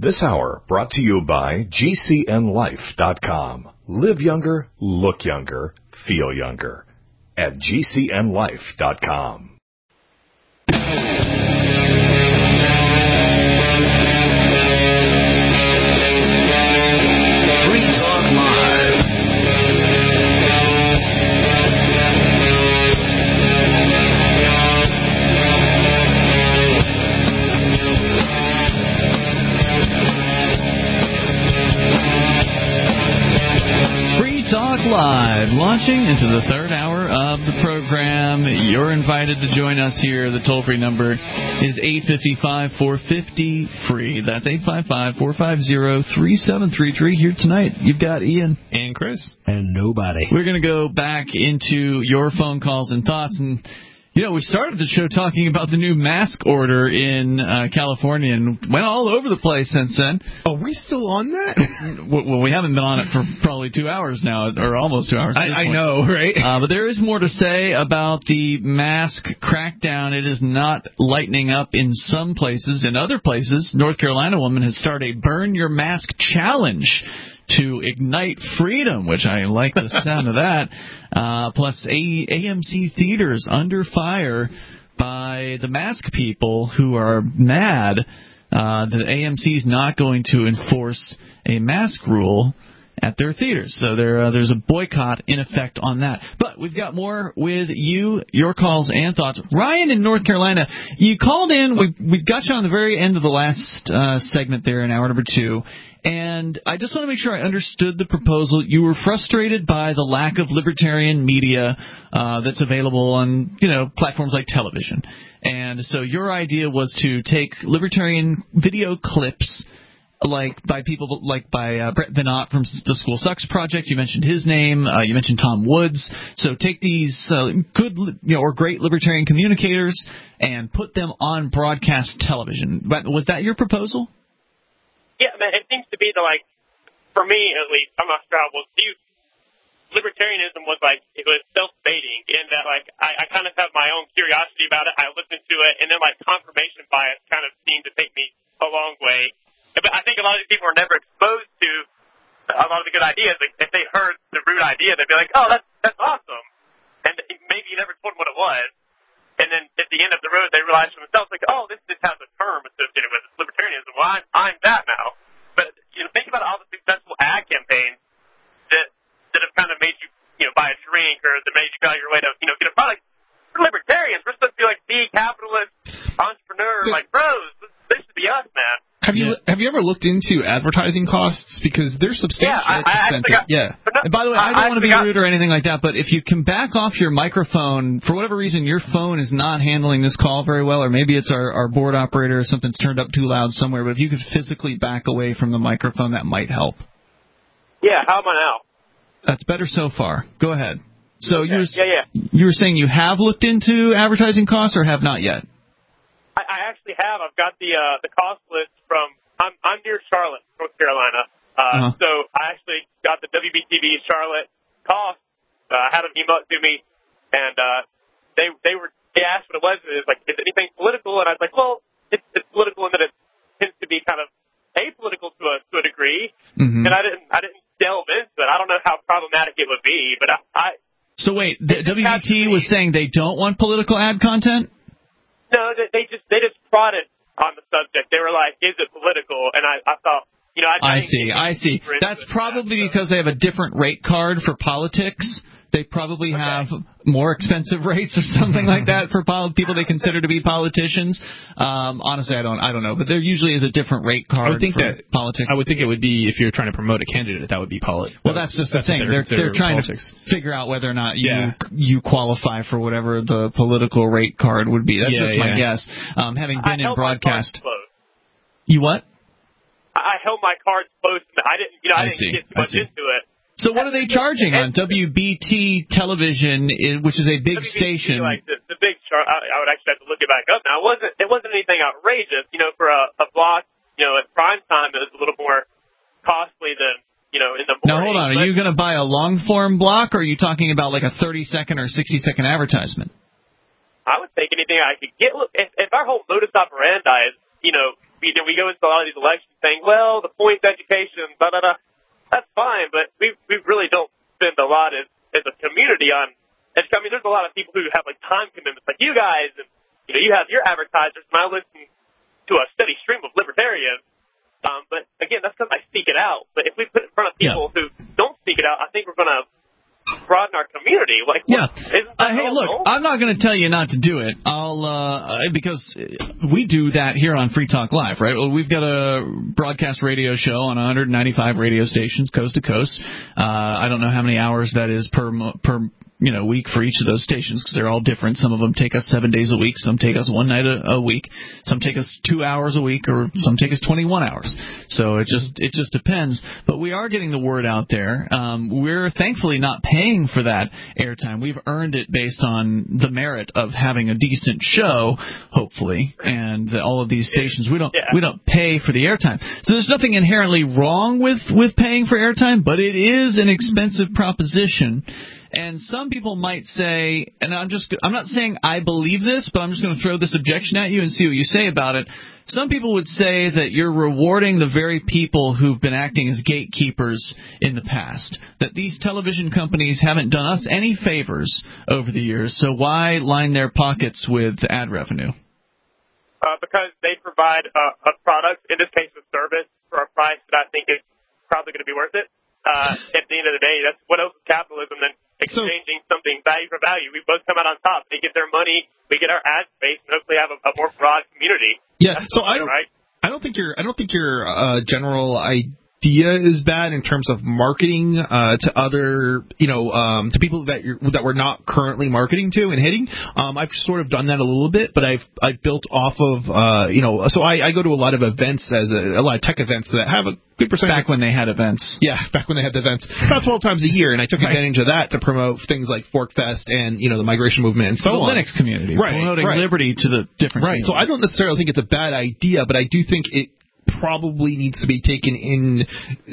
This hour brought to you by GCNLife.com. Live younger, look younger, feel younger. At GCNLife.com. Free Talk Live. Free Talk Live, launching into the third hour of the program. You're invited to join us here. The toll-free number is 855-450-FREE. That's 855-450-3733. Here tonight, you've got Ian. And Chris. And nobody. We're going to go back into your phone calls and thoughts. And, you know, we started the show talking about the new mask order in California and went all over the place since then. Are we still on that? Well, we haven't been on it for probably 2 hours now, or almost 2 hours. I know, right? But there is more to say about the mask crackdown. It is not lightening up in some places. In other places, North Carolina woman has started a Burn Your Mask Challenge to ignite freedom, which I like the sound of that. Plus, AMC theaters under fire by the mask people who are mad that AMC is not going to enforce a mask rule at their theaters. So there's a boycott in effect on that. But we've got more with you, your calls and thoughts. Ryan in North Carolina, you called in. We got you on the very end of the last segment there in hour number 2. And I just want to make sure I understood the proposal. You were frustrated by the lack of libertarian media that's available on, platforms like television. And so your idea was to take libertarian video clips by Brett Venot from the School Sucks Project. You mentioned his name. You mentioned Tom Woods. So take these good or great libertarian communicators and put them on broadcast television. Was that your proposal? Yeah, man, it seems to be for me at least, I'm not sure how we'll see. Libertarianism was it was self-baiting in that I kind of have my own curiosity about it. I listened to it, and then confirmation bias kind of seemed to take me a long way. But I think a lot of these people are never exposed to a lot of the good ideas. If they heard the root idea, they'd be like, "Oh, that's awesome," and maybe you never told them what it was. And then at the end of the road, they realize for themselves, "Oh, this has a term associated with it, libertarianism. Well, I'm that now." But think about all the successful ad campaigns that have kind of made you buy a drink or that made you go out your way to get a product. We're libertarians. We're supposed to be the capitalist entrepreneur, bros. This should be us, man. Have you ever looked into advertising costs? Because they're substantial. Yeah, and by the way, I don't want to be rude or anything like that, but if you can back off your microphone, for whatever reason your phone is not handling this call very well, or maybe it's our board operator or something's turned up too loud somewhere, but if you could physically back away from the microphone, that might help. Yeah, how am I now? That's better so far. Go ahead. So okay. You were saying you have looked into advertising costs or have not yet? I actually have. I've got the cost list from. I'm near Charlotte, North Carolina. So I actually got the WBTV Charlotte cost. I had them email it to me, and they asked what it was. It was is anything political? And I was like, well, it's political in that it tends to be kind of apolitical to a degree. Mm-hmm. And I didn't delve into it. I don't know how problematic it would be, but I. So wait, the WBT was saying they don't want political ad content? No, they just prodded on the subject. They were like, "Is it political?" And I thought, I see. That's probably because they have a different rate card for politics. They probably have more expensive rates or something like that for people they consider to be politicians. Honestly, I don't know, but there usually is a different rate card for politics. I would think it would be if you're trying to promote a candidate, that would be politics. Well, that's just the thing. They're trying politics. To figure out whether or not you qualify for whatever the political rate card would be. That's just my guess. Having been in broadcast, you what? I held my cards close. I didn't get too much into it. So what are they charging on WBT television, which is a big WBT, station? The big chart. I would actually have to look it back up now. It wasn't anything outrageous. For a block, at prime time, it was a little more costly than in the morning. Now hold on. Are you going to buy a long form block, or are you talking about a 30-second or 60-second advertisement? I would take anything I could get. Look, if our whole modus operandi is we go into a lot of these elections saying, well, the points education, blah, blah, blah. That's fine, but we really don't spend a lot as a community on. I mean, there's a lot of people who have like time commitments, like you guys, and you have your advertisers, and I listen to a steady stream of libertarians. But again, that's because I speak it out. But if we put it in front of people who don't speak it out, I think we're going to broaden our community. Like, hey, look, I'm not going to tell you not to do it. Because we do that here on Free Talk Live, right? Well, we've got a broadcast radio show on 195 radio stations, coast to coast. I don't know how many hours that is per week for each of those stations, because they're all different. Some of them take us 7 days a week, some take us one night a week, some take us 2 hours a week, or some take us 21 hours. So it just depends. But we are getting the word out there. We're thankfully not paying for that airtime. We've earned it based on the merit of having a decent show, hopefully, and all of these stations. We don't pay for the airtime. So there's nothing inherently wrong with paying for airtime, but it is an expensive proposition. And some people might say, and I'm not saying I believe this, but I'm just going to throw this objection at you and see what you say about it. Some people would say that you're rewarding the very people who've been acting as gatekeepers in the past, that these television companies haven't done us any favors over the years, so why line their pockets with ad revenue? Because they provide a product, in this case a service, for a price that I think is probably going to be worth it. At the end of the day, that's what else is capitalism than exchanging something value for value. We both come out on top. They get their money, we get our ad space, and hopefully have a more broad community. Yeah. So I don't think your general idea is bad in terms of marketing to other, to people that we're not currently marketing to and hitting. I've sort of done that a little bit, but I've built off of, so I go to a lot of events, a lot of tech events that have a good percentage. Back when they had events. Yeah, back when they had the events. About 12 times a year, and I took advantage of that to promote things like ForkFest and, the migration movement and so on. The Linux community. Promoting liberty to the different communities. So I don't necessarily think it's a bad idea, but I do think it probably needs to be taken in,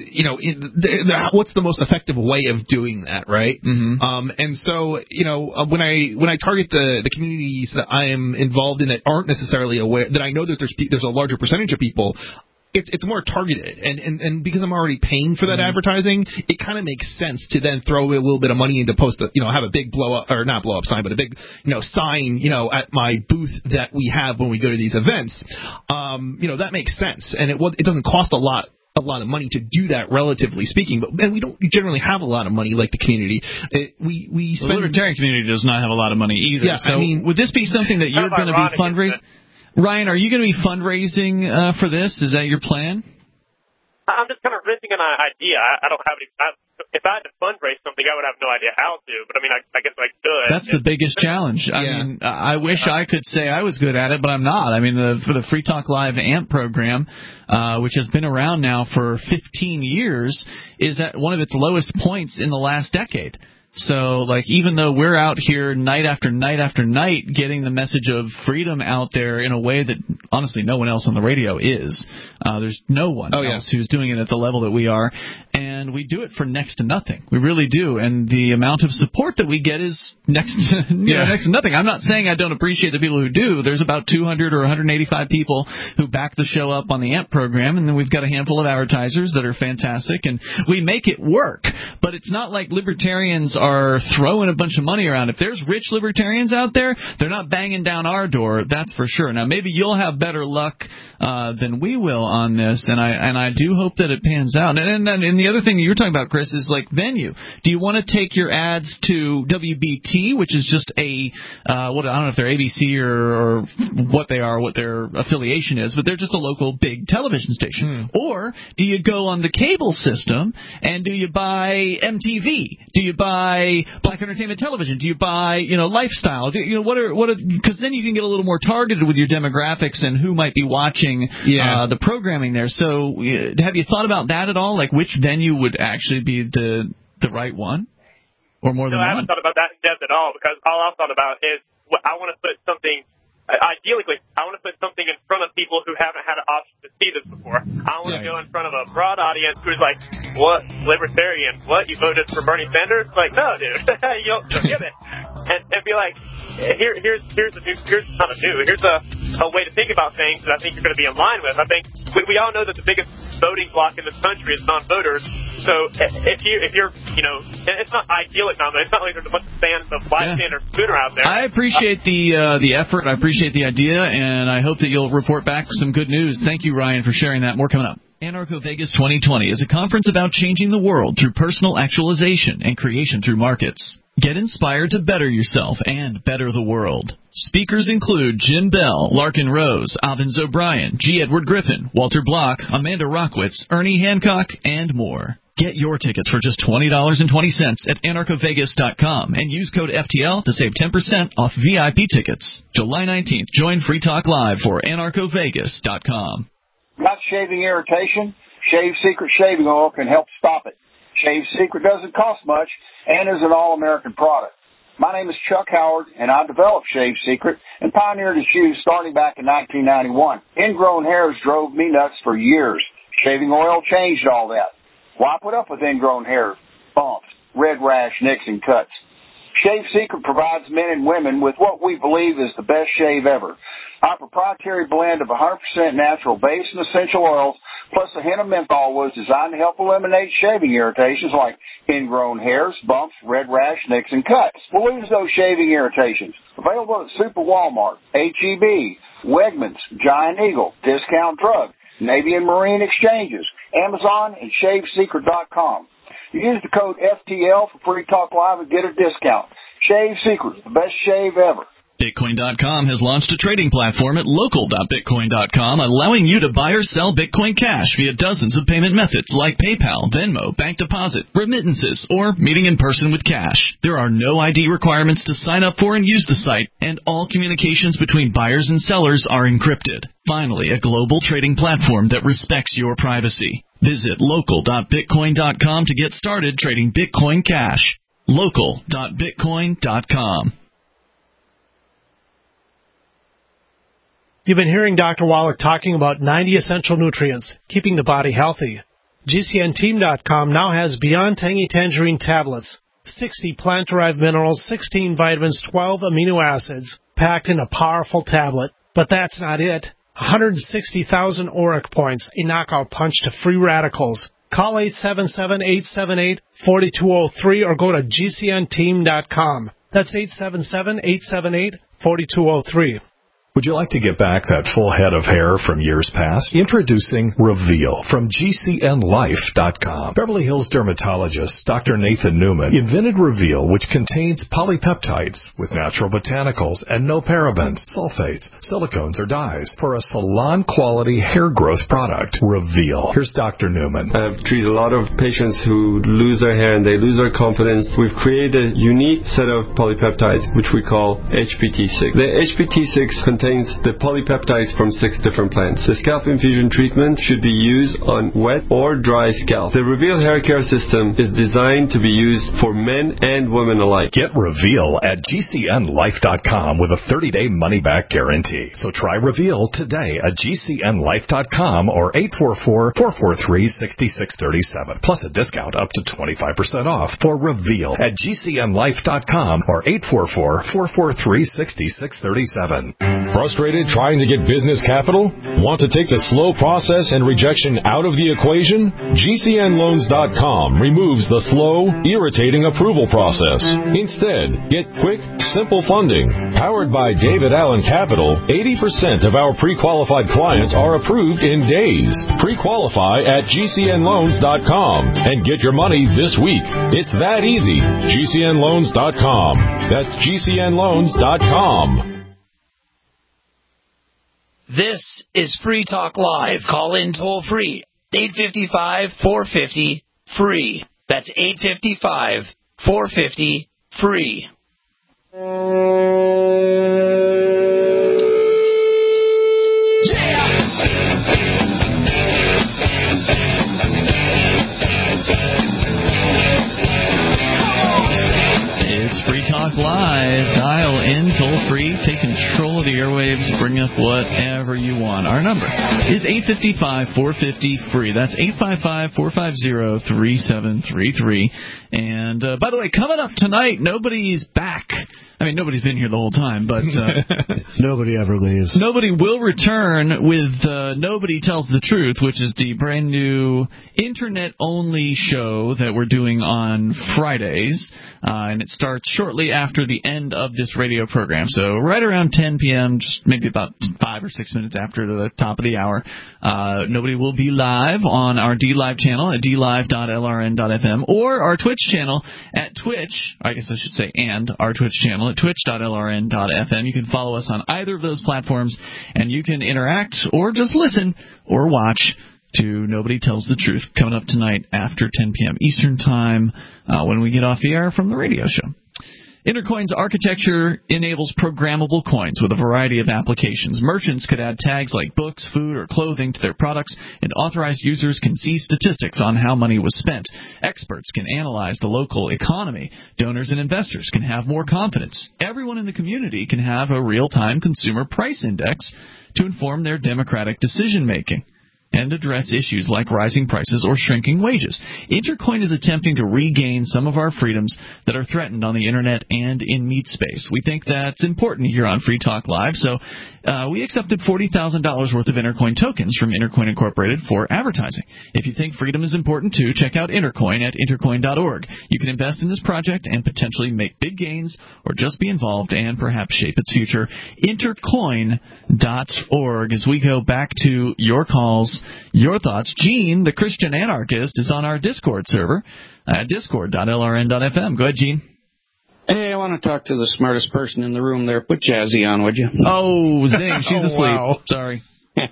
what's the most effective way of doing that, right? Mm-hmm. And so, when I target the communities that I am involved in that aren't necessarily aware, that I know that there's a larger percentage of people, it's more targeted, and because I'm already paying for that advertising, it kind of makes sense to then throw a little bit of money into have a big not blow up sign, but a big sign at my booth that we have when we go to these events. That makes sense, and it doesn't cost a lot of money to do that, relatively speaking, and we don't generally have a lot of money like the community. We spend, the libertarian community does not have a lot of money either. Yeah, so would this be something that you're going to be fundraising? Ryan, are you going to be fundraising for this? Is that your plan? I'm just kind of renting an idea. I don't have any. If I had to fundraise something, I would have no idea how to. But I mean, I guess I could. That's the biggest challenge. I mean, I wish I could say I was good at it, but I'm not. I mean, for the Free Talk Live AMP program, which has been around now for 15 years, is at one of its lowest points in the last decade. So, even though we're out here night after night after night getting the message of freedom out there in a way that, honestly, no one else on the radio is. There's no one else who's doing it at the level that we are. And we do it for next to nothing. We really do. And the amount of support that we get is next to nothing. I'm not saying I don't appreciate the people who do. There's about 200 or 185 people who back the show up on the AMP program, and then we've got a handful of advertisers that are fantastic, and we make it work. But it's not like libertarians are throwing a bunch of money around. If there's rich libertarians out there, they're not banging down our door, that's for sure. Now, maybe you'll have better luck than we will on this, and I do hope that it pans out. And the other thing that you were talking about, Chris, is venue. Do you want to take your ads to WBT, which is just I don't know if they're ABC or what they are, what their affiliation is, but they're just a local big television station. Or do you go on the cable system and do you buy MTV? Do you buy Black Entertainment Television? Do you buy Lifestyle? Because then you can get a little more targeted with your demographics and who might be watching the programming there. So have you thought about that at all? Which venue would actually be the right one, or more than one? I haven't thought about that in depth at all, because all I've thought about is I want to put something. Ideally, I want to put something in front of people who haven't had an option to see this before. I want to go in front of a broad audience who's like, what, libertarian? What, you voted for Bernie Sanders? No, dude, you don't get it. And be like, here's a way to think about things that I think you're going to be in line with. I think we all know that the biggest voting bloc in this country is non-voters. So if you're it's not idyllic now, but it's not like there's a bunch of fans of bystander Spooner out there. I appreciate the effort. I appreciate the idea, and I hope that you'll report back some good news. Thank you, Ryan, for sharing that. More coming up. Anarcho Vegas 2020 is a conference about changing the world through personal actualization and creation through markets. Get inspired to better yourself and better the world. Speakers include Jim Bell, Larkin Rose, Alvin O'Brien, G. Edward Griffin, Walter Block, Amanda Rockwitz, Ernie Hancock, and more. Get your tickets for just $20.20 at anarchovegas.com and use code FTL to save 10% off VIP tickets. July 19th, join Free Talk Live for anarchovegas.com. Got shaving irritation? Shave Secret Shaving Oil can help stop it. Shave Secret doesn't cost much and is an all-American product. My name is Chuck Howard, and I developed Shave Secret and pioneered its use starting back in 1991. Ingrown hairs drove me nuts for years. Shaving oil changed all that. Why put up with ingrown hair, bumps, red rash, nicks, and cuts? Shave Secret provides men and women with what we believe is the best shave ever. Our proprietary blend of 100% natural base and essential oils, plus a hint of menthol, was designed to help eliminate shaving irritations like ingrown hairs, bumps, red rash, nicks, and cuts. We'll lose those shaving irritations. Available at Super Walmart, H-E-B, Wegmans, Giant Eagle, Discount Drug, Navy and Marine Exchanges, Amazon, and ShaveSecret.com. Use the code FTL for Free Talk Live and get a discount. Shave Secret, the best shave ever. Bitcoin.com has launched a trading platform at local.bitcoin.com, allowing you to buy or sell Bitcoin Cash via dozens of payment methods like PayPal, Venmo, bank deposit, remittances, or meeting in person with cash. There are no ID requirements to sign up for and use the site, and all communications between buyers and sellers are encrypted. Finally, a global trading platform that respects your privacy. Visit local.bitcoin.com to get started trading Bitcoin Cash. local.bitcoin.com. You've been hearing Dr. Wallach talking about 90 essential nutrients, keeping the body healthy. GCNteam.com now has Beyond Tangy Tangerine tablets, 60 plant-derived minerals, 16 vitamins, 12 amino acids, packed in a powerful tablet. But that's not it. 160,000 auric points, a knockout punch to free radicals. Call 877-878-4203 or go to GCNteam.com. That's 877-878-4203. Would you like to get back that full head of hair from years past? Introducing Reveal from GCNlife.com. Beverly Hills dermatologist Dr. Nathan Newman invented Reveal, which contains polypeptides with natural botanicals and no parabens, sulfates, silicones, or dyes for a salon-quality hair growth product. Reveal. Here's Dr. Newman. I've treated a lot of patients who lose their hair and they lose their confidence. We've created a unique set of polypeptides, which we call HPT6. The HPT6 contains the polypeptides from 6 different plants. The scalp infusion treatment should be used on wet or dry scalp. The Reveal hair care system is designed to be used for men and women alike. Get Reveal at GCNlife.com with a 30-day money-back guarantee. So try Reveal today at GCNlife.com or 844-443-6637. Plus a discount up to 25% off for Reveal at GCNlife.com or 844-443-6637. Frustrated trying to get business capital? Want to take the slow process and rejection out of the equation? GCNloans.com removes the slow, irritating approval process. Instead, get quick, simple funding. Powered by David Allen Capital, 80% of our pre-qualified clients are approved in days. Pre-qualify at GCNloans.com and get your money this week. It's that easy. GCNloans.com. That's GCNloans.com. This is Free Talk Live. Call in toll free. 855-450-FREE. That's 855-450-FREE. It's Free Talk Live. Dial in toll free. Take control of the airwaves. Bring up whatever you want. Our number is 855-450-FREE. That's 855-450-3733. And by the way, coming up tonight, nobody's back I mean, nobody's been here the whole time, but nobody ever leaves. Nobody will return with Nobody Tells the Truth, which is the brand new internet-only show that we're doing on Fridays, and it starts shortly after the end of this radio program. So right around 10 p.m., just maybe about 5 or 6 minutes after the top of the hour, Nobody will be live on our DLive channel at dlive.lrn.fm or our Twitch channel at Twitch, I guess I should say, and our Twitch channel at twitch.lrn.fm. You can follow us on either of those platforms, and you can interact or just listen or watch to Nobody Tells the Truth coming up tonight after 10 p.m. Eastern Time when we get off the air from the radio show. Intercoin's architecture enables programmable coins with a variety of applications. Merchants could add tags like books, food, or clothing to their products, and authorized users can see statistics on how money was spent. Experts can analyze the local economy. Donors and investors can have more confidence. Everyone in the community can have a real-time consumer price index to inform their democratic decision-making and address issues like rising prices or shrinking wages. Intercoin is attempting to regain some of our freedoms that are threatened on the Internet and in meat space. We think that's important here on Free Talk Live, so we accepted $40,000 worth of Intercoin tokens from Intercoin Incorporated for advertising. If you think freedom is important too, check out Intercoin at intercoin.org. You can invest in this project and potentially make big gains or just be involved and perhaps shape its future. Intercoin.org. As we go back to your calls, your thoughts. Gene, the Christian anarchist, is on our Discord server at discord.lrn.fm. Go ahead, Gene. Hey, I want to talk to the smartest person in the room there. Put Jazzy on, would you? Oh, zing. She's asleep. Wow. Sorry.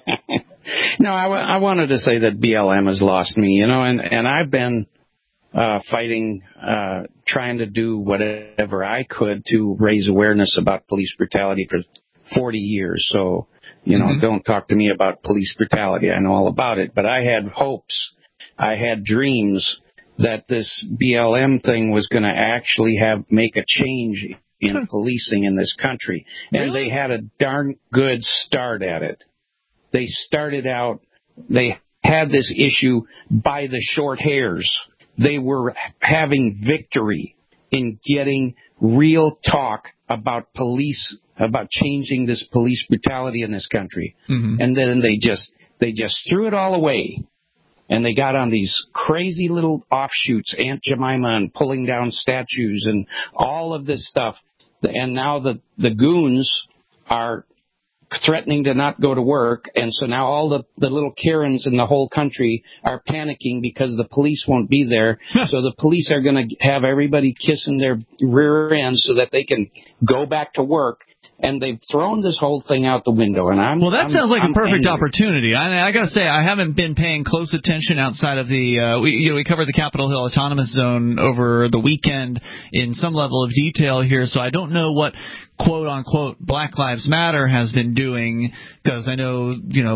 No, I wanted to say that BLM has lost me, and I've been fighting, trying to do whatever I could to raise awareness about police brutality for 40 years. So, don't talk to me about police brutality. I know all about it. But I had hopes, I had dreams that this BLM thing was going to actually make a change in policing in this country. And they had a darn good start at it. They started out, they had this issue by the short hairs. They were having victory in getting real talk about police, about changing this police brutality in this country. Mm-hmm. And then they just threw it all away. And they got on these crazy little offshoots, Aunt Jemima and pulling down statues and all of this stuff. And now the goons are threatening to not go to work. And so now all the little Karens in the whole country are panicking because the police won't be there. So the police are going to have everybody kissing their rear ends so that they can go back to work. And they've thrown this whole thing out the window. And that sounds like a perfect opportunity. I got to say, I haven't been paying close attention outside of we covered the Capitol Hill Autonomous Zone over the weekend in some level of detail here, so I don't know what quote-unquote Black Lives Matter has been doing, because I know,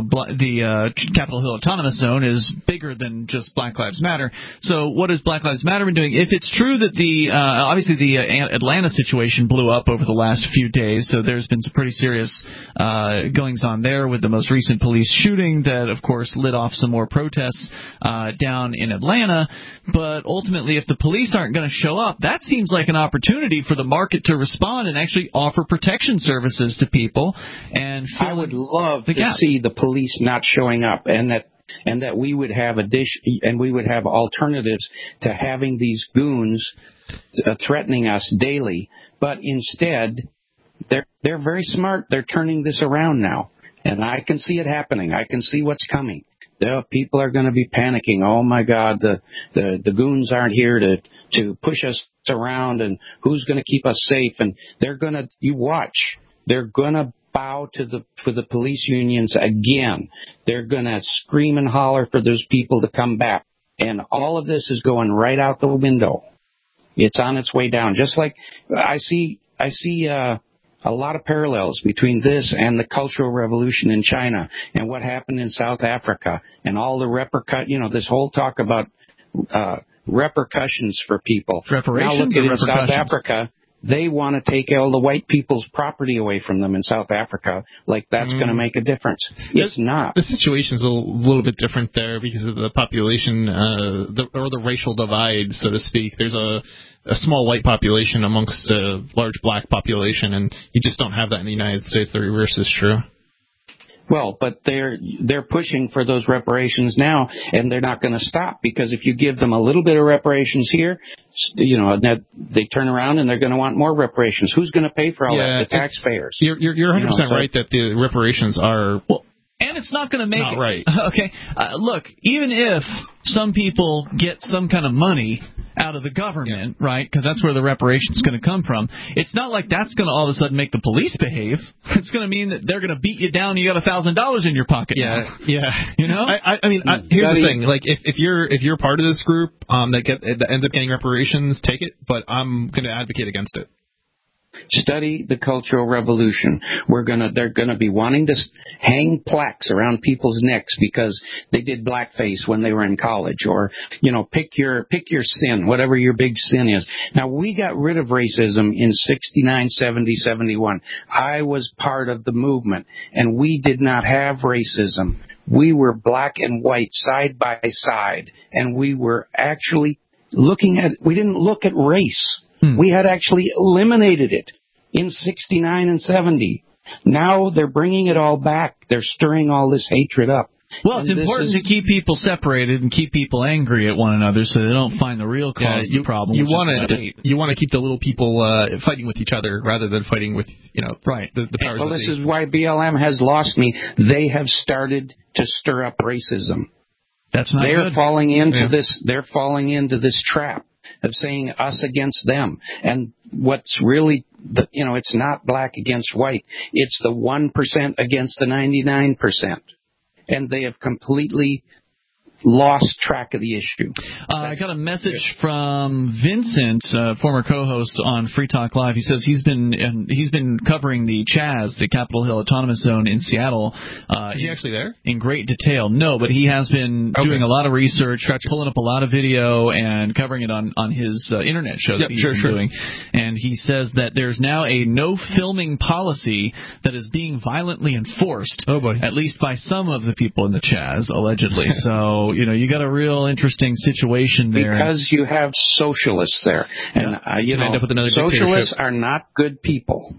the Capitol Hill Autonomous Zone is bigger than just Black Lives Matter. So what has Black Lives Matter been doing? If it's true that obviously the Atlanta situation blew up over the last few days, so there's been some pretty serious goings-on there with the most recent police shooting that, of course, lit off some more protests down in Atlanta. But ultimately, if the police aren't going to show up, that seems like an opportunity for the market to respond and actually offer protection services to people. And I would love to see the police not showing up, and that we would have alternatives to having these goons threatening us daily. But instead, they're very smart. They're turning this around now, and I can see it happening. I can see what's coming. The people are going to be panicking. Oh my God, the goons aren't here to push us around, and who's going to keep us safe? And they're going to, you watch, they're going to bow to the police unions again. They're going to scream and holler for those people to come back. And all of this is going right out the window. It's on its way down. Just like I see a lot of parallels between this and the Cultural Revolution in China and what happened in South Africa and all the this whole talk about repercussions for people. Reparations now look at or in South Africa, they want to take all the white people's property away from them in South Africa, like that's going to make a difference. It's not. The situation's a little bit different there because of the population, or the racial divide, so to speak. There's a small white population amongst a large black population, and you just don't have that in the United States. The reverse is true. Well, but they're pushing for those reparations now, and they're not going to stop, because if you give them a little bit of reparations here, they turn around and they're going to want more reparations. Who's going to pay for all that? The taxpayers. You're 100% right that the reparations are. Well, and it's not going to make not right. Okay, look, even if some people get some kind of money out of the government, right, because that's where the reparation's going to come from, it's not like that's going to all of a sudden make the police behave. It's going to mean that they're going to beat you down and you got $1,000 in your pocket. Yeah. You know? I mean, here's the thing. Like, if you're part of this group that ends up getting reparations, take it, but I'm going to advocate against it. Study the Cultural Revolution. They're gonna be wanting to hang plaques around people's necks because they did blackface when they were in college, or pick your sin, whatever your big sin is. Now, we got rid of racism in 69, 70, 71. I was part of the movement, and we did not have racism. We were black and white side by side, and we were actually we didn't look at race. We had actually eliminated it in 69 and 70. Now they're bringing it all back. They're stirring all this hatred up. Well, it's important to keep people separated and keep people angry at one another so they don't find the real cause of the problem. You want to keep the little people fighting with each other rather than fighting with the powers. Well, this is why BLM has lost me. They have started to stir up racism. That's not They're good. falling into this. They're falling into this trap of saying us against them. And what's really, it's not black against white. It's the 1% against the 99%. And they have completely lost track of the issue. I got a message from Vincent, former co-host on Free Talk Live. He says he's been covering the CHAZ, the Capitol Hill Autonomous Zone in Seattle. Is he actually there? In great detail. No, but he has been doing a lot of research, pulling up a lot of video and covering it on his internet show that he's been doing. And he says that there's now a no filming policy that is being violently enforced, at least by some of the people in the CHAZ, allegedly. So you got a real interesting situation there. Because you have socialists there. And, end up with another socialists are not good people.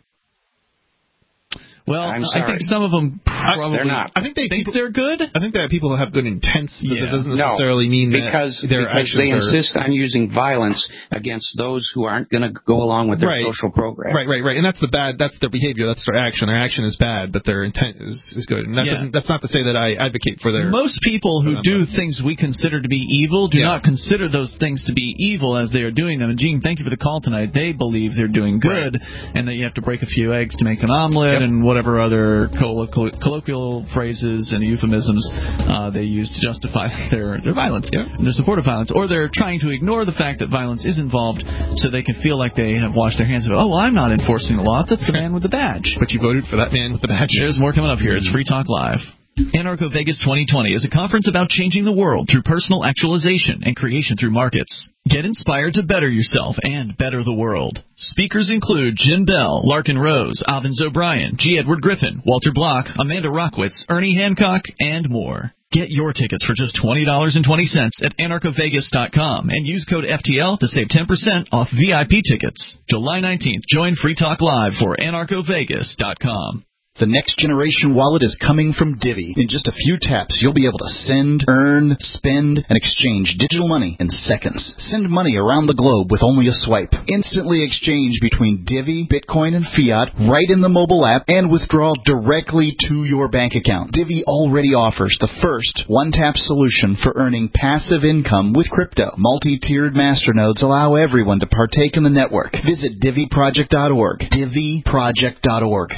Well, I think some of them probably... They're not. I think they're good. I think that people have good intents, but that doesn't necessarily mean that because they insist on using violence against those who aren't going to go along with their social program. Right. And that's their behavior, that's their action. Their action is bad, but their intent is good. And that's not to say that I advocate for their... Most people who do things we consider to be evil do not consider those things to be evil as they are doing them. And Gene, thank you for the call tonight. They believe they're doing good, and that you have to break a few eggs to make an omelet, and whatever other colloquial phrases and euphemisms they use to justify their violence and their support of violence, or they're trying to ignore the fact that violence is involved so they can feel like they have washed their hands of it. Oh, well, I'm not enforcing the law. That's the man with the badge. But you voted for that man with the badge. There's more coming up here. It's Free Talk Live. Anarcho Vegas 2020 is a conference about changing the world through personal actualization and creation through markets. Get inspired to better yourself and better the world. Speakers include Jim Bell, Larkin Rose, Alvin O'Brien, G. Edward Griffin, Walter Block, Amanda Rockwitz, Ernie Hancock, and more. Get your tickets for just $20.20 at anarchovegas.com and use code FTL to save 10% off VIP tickets. July 19th, join Free Talk Live for anarchovegas.com. The next generation wallet is coming from Divvy. In just a few taps, you'll be able to send, earn, spend, and exchange digital money in seconds. Send money around the globe with only a swipe. Instantly exchange between Divvy, Bitcoin, and fiat right in the mobile app and withdraw directly to your bank account. Divvy already offers the first one-tap solution for earning passive income with crypto. Multi-tiered masternodes allow everyone to partake in the network. Visit DivvyProject.org. DivvyProject.org.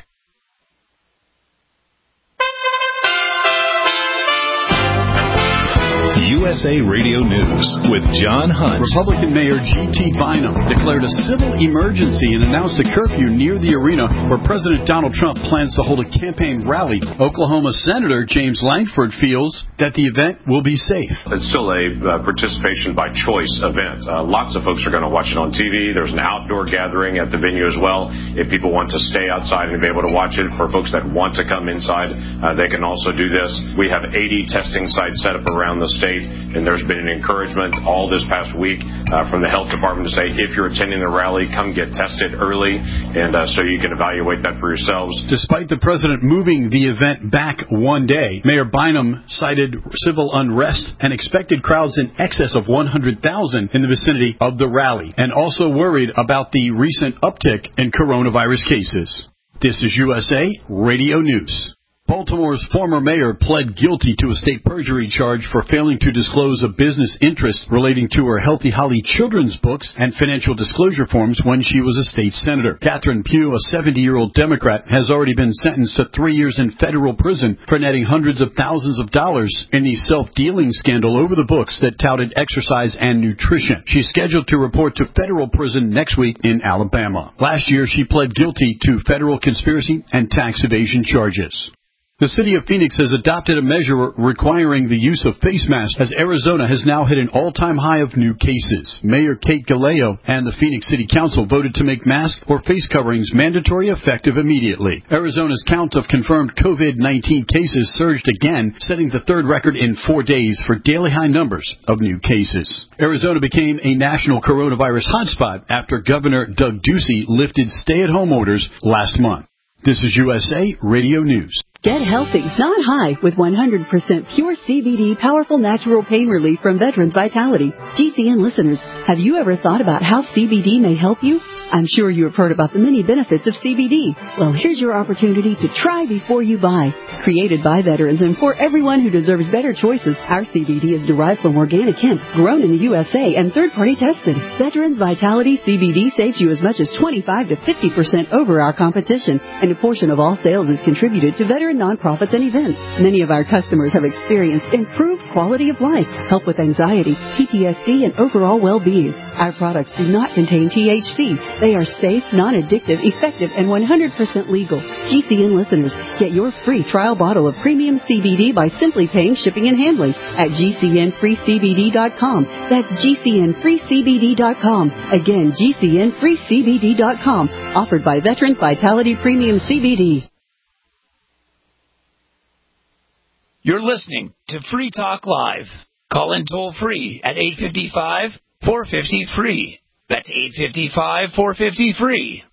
USA Radio News with John Hunt. Republican Mayor G.T. Bynum declared a civil emergency and announced a curfew near the arena where President Donald Trump plans to hold a campaign rally. Oklahoma Senator James Lankford feels that the event will be safe. It's still a participation by choice event. Lots of folks are going to watch it on TV. There's an outdoor gathering at the venue as well. If people want to stay outside and be able to watch it, for folks that want to come inside, they can also do this. We have 80 testing sites set up around the state, and there's been an encouragement all this past week from the health department to say, if you're attending the rally, come get tested early, and so you can evaluate that for yourselves. Despite the president moving the event back one day, Mayor Bynum cited civil unrest and expected crowds in excess of 100,000 in the vicinity of the rally, and also worried about the recent uptick in coronavirus cases. This is USA Radio News. Baltimore's former mayor pled guilty to a state perjury charge for failing to disclose a business interest relating to her Healthy Holly children's books and financial disclosure forms when she was a state senator. Catherine Pugh, a 70-year-old Democrat, has already been sentenced to 3 years in federal prison for netting hundreds of thousands of dollars in the self-dealing scandal over the books that touted exercise and nutrition. She's scheduled to report to federal prison next week in Alabama. Last year, she pled guilty to federal conspiracy and tax evasion charges. The city of Phoenix has adopted a measure requiring the use of face masks as Arizona has now hit an all-time high of new cases. Mayor Kate Galeo and the Phoenix City Council voted to make mask or face coverings mandatory effective immediately. Arizona's count of confirmed COVID-19 cases surged again, setting the third record in 4 days for daily high numbers of new cases. Arizona became a national coronavirus hotspot after Governor Doug Ducey lifted stay-at-home orders last month. This is USA Radio News. Get healthy, not high, with 100% pure CBD powerful natural pain relief from Veterans Vitality. GCN listeners, have you ever thought about how CBD may help you? I'm sure you have heard about the many benefits of CBD. Well, here's your opportunity to try before you buy. Created by veterans and for everyone who deserves better choices, our CBD is derived from organic hemp, grown in the USA and third-party tested. Veterans Vitality CBD saves you as much as 25 to 50% over our competition, and a portion of all sales is contributed to veteran nonprofits and events. Many of our customers have experienced improved quality of life, help with anxiety, PTSD, and overall well-being. Our products do not contain THC. They are safe, non-addictive, effective, and 100% legal. GCN listeners, get your free trial bottle of premium CBD by simply paying shipping and handling at GCNFreeCBD.com. That's GCNFreeCBD.com. Again, GCNFreeCBD.com. Offered by Veterans Vitality Premium CBD. You're listening to Free Talk Live. Call in toll free at 855-450-FREE. That's 855-450-FREE.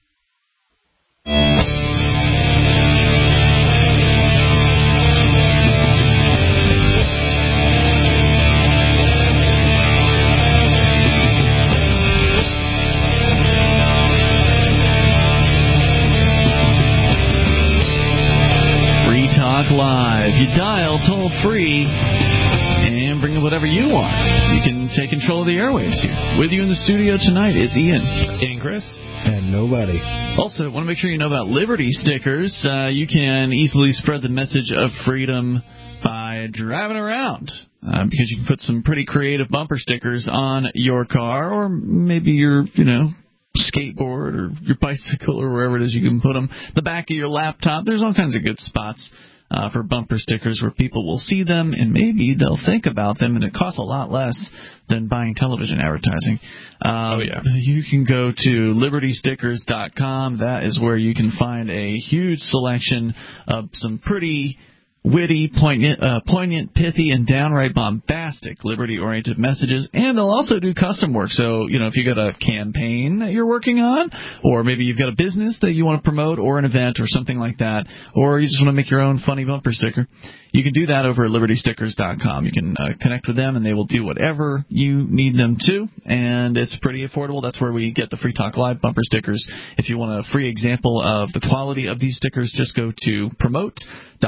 Free Talk Live. You dial toll free and bring in whatever you want. You can take control of the airwaves here. With you in the studio tonight, it's Ian. And Chris. And nobody. Also, want to make sure you know about Liberty stickers. You can easily spread the message of freedom by driving around. Because you can put some pretty creative bumper stickers on your car, or maybe your, skateboard or your bicycle or wherever it is you can put them. The back of your laptop. There's all kinds of good spots for bumper stickers where people will see them and maybe they'll think about them, and it costs a lot less than buying television advertising. You can go to libertystickers.com. That is where you can find a huge selection of some pretty witty, poignant, pithy, and downright bombastic liberty-oriented messages, and they'll also do custom work. So, if you got a campaign that you're working on, or maybe you've got a business that you want to promote, or an event, or something like that, or you just want to make your own funny bumper sticker, you can do that over at libertystickers.com. You can connect with them, and they will do whatever you need them to, and it's pretty affordable. That's where we get the Free Talk Live bumper stickers. If you want a free example of the quality of these stickers, just go to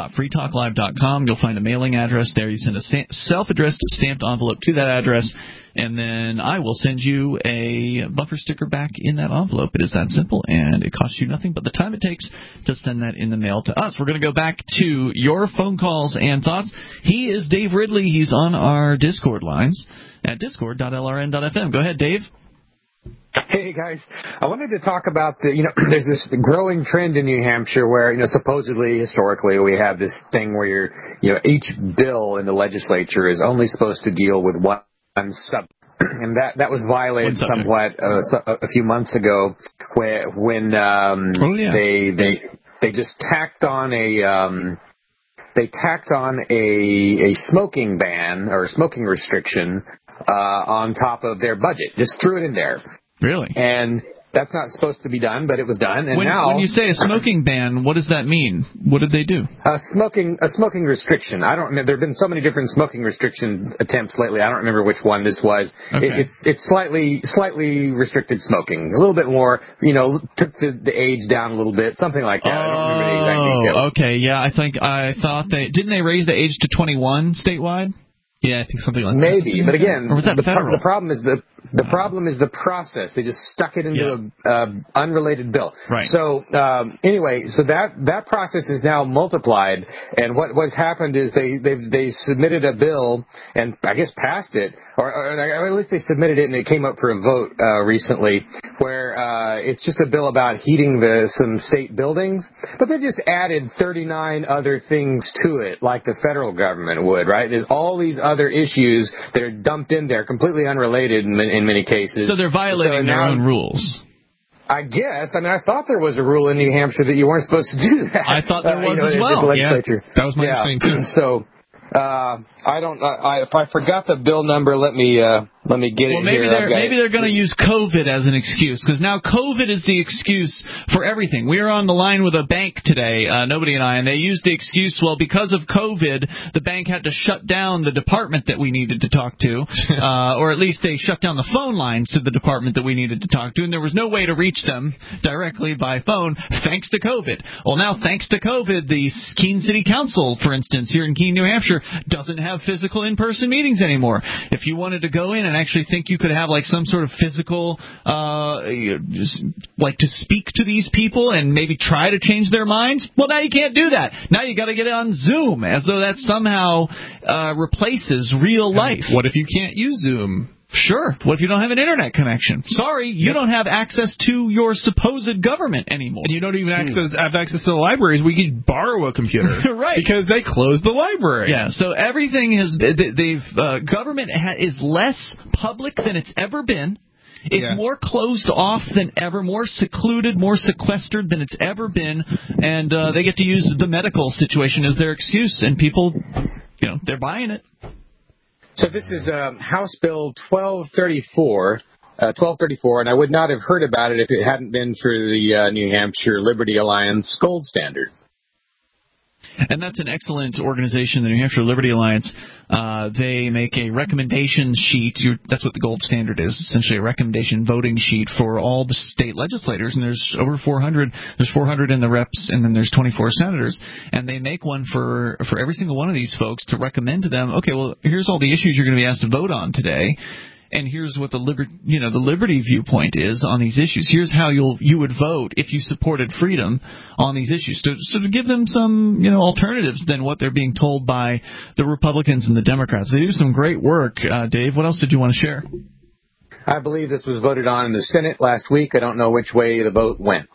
promote.freetalklive.com. You'll find a mailing address there. You send a self-addressed stamped envelope to that address, and then I will send you a bumper sticker back in that envelope. It is that simple, and it costs you nothing but the time it takes to send that in the mail to us. We're going to go back to your phone calls and thoughts. He is Dave Ridley. He's on our Discord lines at discord.lrn.fm. Go ahead, Dave. Hey guys, I wanted to talk about there's this growing trend in New Hampshire where, supposedly, historically, we have this thing where each bill in the legislature is only supposed to deal with one subject. And that was violated somewhat a few months ago when they just tacked on a smoking ban or smoking restriction on top of their budget. Just threw it in there. Really? And that's not supposed to be done, but it was done. And when you say a smoking ban, what does that mean? What did they do? A smoking restriction. I don't know. There have been so many different smoking restriction attempts lately. I don't remember which one this was. Okay. It's slightly restricted smoking. A little bit more, took the age down a little bit, something like that. I don't remember the exact details. Okay. Yeah, I thought didn't they raise the age to 21 statewide? Yeah, I think something like that. Maybe, but again, or was that the problem is the process. They just stuck it into an unrelated bill. Right. So anyway, that process is now multiplied, and what's happened is they submitted a bill and I guess passed it, or at least they submitted it and it came up for a vote recently, where it's just a bill about heating some state buildings, but they just added 39 other things to it, like the federal government would. Right? There's all these other issues that are dumped in there, completely unrelated in many cases. So they're violating their own rules. I guess. I mean, I thought there was a rule in New Hampshire that you weren't supposed to do that. I thought there was as well. The legislature. Yeah, that was my understanding too. So if I forgot the bill number, let me get it here. Maybe they're going to use COVID as an excuse, because now COVID is the excuse for everything. We were on the line with a bank today, Nobody and I, and they used the excuse, well, because of COVID, the bank had to shut down the department that we needed to talk to, or at least they shut down the phone lines to the department that we needed to talk to, and there was no way to reach them directly by phone, thanks to COVID. Well, now, thanks to COVID, the Keene City Council, for instance, here in Keene, New Hampshire, doesn't have physical in-person meetings anymore. If you wanted to go in and actually think you could have like some sort of physical, like to speak to these people and maybe try to change their minds, well, now you can't do that. Now you got to get it on Zoom, as though that somehow replaces real life. What if you can't use Zoom? Sure. What if you don't have an internet connection? Sorry, you don't have access to your supposed government anymore. And you don't even have access to the libraries. We could borrow a computer. Right. Because they closed the library. Yeah, so everything government is less public than it's ever been. It's more closed off than ever, more secluded, more sequestered than it's ever been, and they get to use the medical situation as their excuse, and people, they're buying it. So this is House Bill 1234, and I would not have heard about it if it hadn't been for the New Hampshire Liberty Alliance Gold Standard. And that's an excellent organization, the New Hampshire Liberty Alliance. They make a recommendation sheet. That's what the gold standard is, essentially a recommendation voting sheet for all the state legislators. And there's over 400. There's 400 in the reps, and then there's 24 senators. And they make one for every single one of these folks to recommend to them, okay, well, here's all the issues you're going to be asked to vote on today. And here's what the liberty viewpoint is on these issues. Here's how you would vote if you supported freedom on these issues. So to give them some alternatives than what they're being told by the Republicans and the Democrats. They do some great work. Dave, what else did you want to share? I believe this was voted on in the Senate last week. I don't know which way the vote went.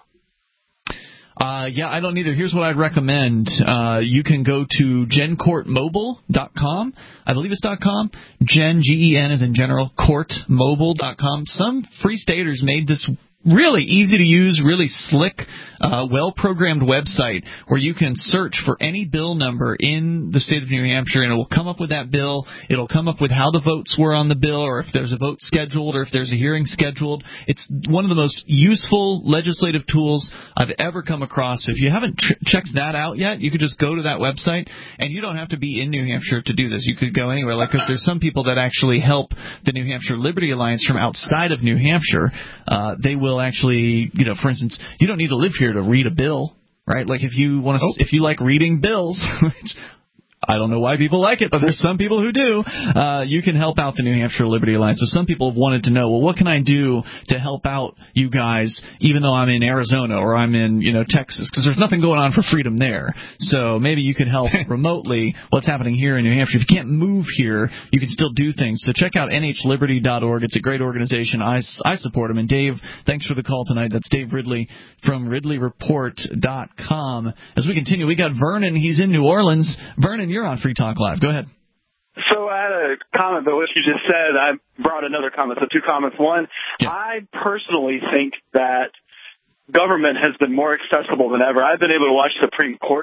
I don't either. Here's what I'd recommend. You can go to gencourtmobile.com. I believe it's .com. Gen, as in general, courtmobile.com. Some free staters made this really easy to use, really slick, well-programmed website where you can search for any bill number in the state of New Hampshire, and it will come up with that bill. It'll come up with how the votes were on the bill, or if there's a vote scheduled, or if there's a hearing scheduled. It's one of the most useful legislative tools I've ever come across. If you haven't checked that out yet, you could just go to that website, and you don't have to be in New Hampshire to do this. You could go anywhere, because there's some people that actually help the New Hampshire Liberty Alliance from outside of New Hampshire. They will actually, for instance, you don't need to live here to read a bill, right? Like if you want to, if you like reading bills, which I don't know why people like it, but there's some people who do. You can help out the New Hampshire Liberty Alliance. So some people have wanted to know, well, what can I do to help out you guys, even though I'm in Arizona or I'm in, Texas? Because there's nothing going on for freedom there. So maybe you can help remotely what's happening here in New Hampshire. If you can't move here, you can still do things. So check out nhliberty.org. It's a great organization. I support them. And Dave, thanks for the call tonight. That's Dave Ridley from RidleyReport.com. As we continue, we got Vernon. He's in New Orleans. Vernon, you're on Free Talk Live. Go ahead. So I had a comment about what you just said. I brought another comment, so two comments. One, I personally think that government has been more accessible than ever. I've been able to watch Supreme Court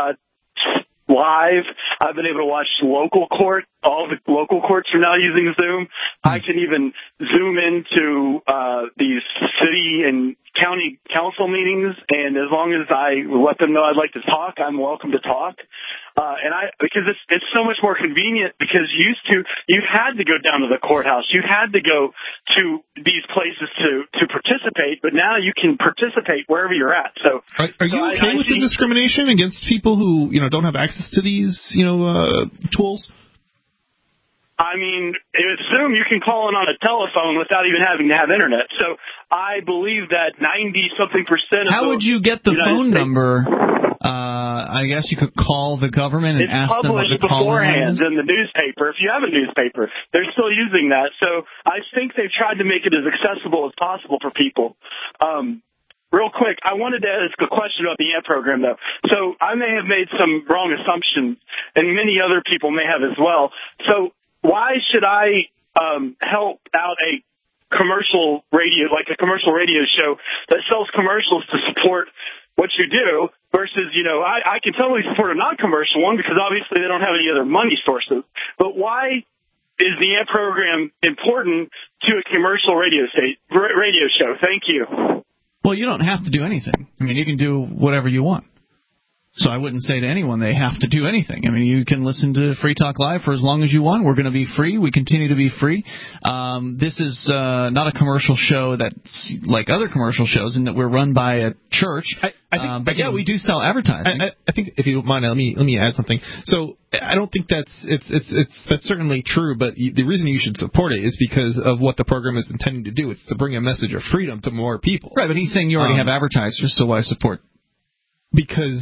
live. I've been able to watch local court. All the local courts are now using Zoom. I can even Zoom into these city and county council meetings, and as long as I let them know I'd like to talk, I'm welcome to talk. Because it's so much more convenient, because you had to go down to the courthouse, you had to go to these places to participate, but now you can participate wherever you're at. So, are you okay with the discrimination against people who don't have access to these tools? I mean, with Zoom, you can call in on a telephone without even having to have internet. So I believe that 90-something% of How would you get the phone number? I guess you could call the government and ask them what the call beforehand is. in the newspaper. If you have a newspaper, they're still using that. So I think they've tried to make it as accessible as possible for people. Real quick, I wanted to ask a question about the AMP program, though. So I may have made some wrong assumptions, and many other people may have as well. So why should I help out a commercial radio, like a commercial radio show that sells commercials to support what you do versus, I can totally support a non-commercial one because obviously they don't have any other money sources. But why is the AMP program important to a commercial radio show? Thank you. Well, you don't have to do anything. I mean, you can do whatever you want. So I wouldn't say to anyone they have to do anything. I mean, you can listen to Free Talk Live for as long as you want. We're going to be free. We continue to be free. This is not a commercial show that's like other commercial shows in that we're run by a church. But we do sell advertising. I think, if you don't mind, let me add something. So I don't think that's certainly true. But the reason you should support it is because of what the program is intending to do. It's to bring a message of freedom to more people. Right. But he's saying you already have advertisers, so why support? Because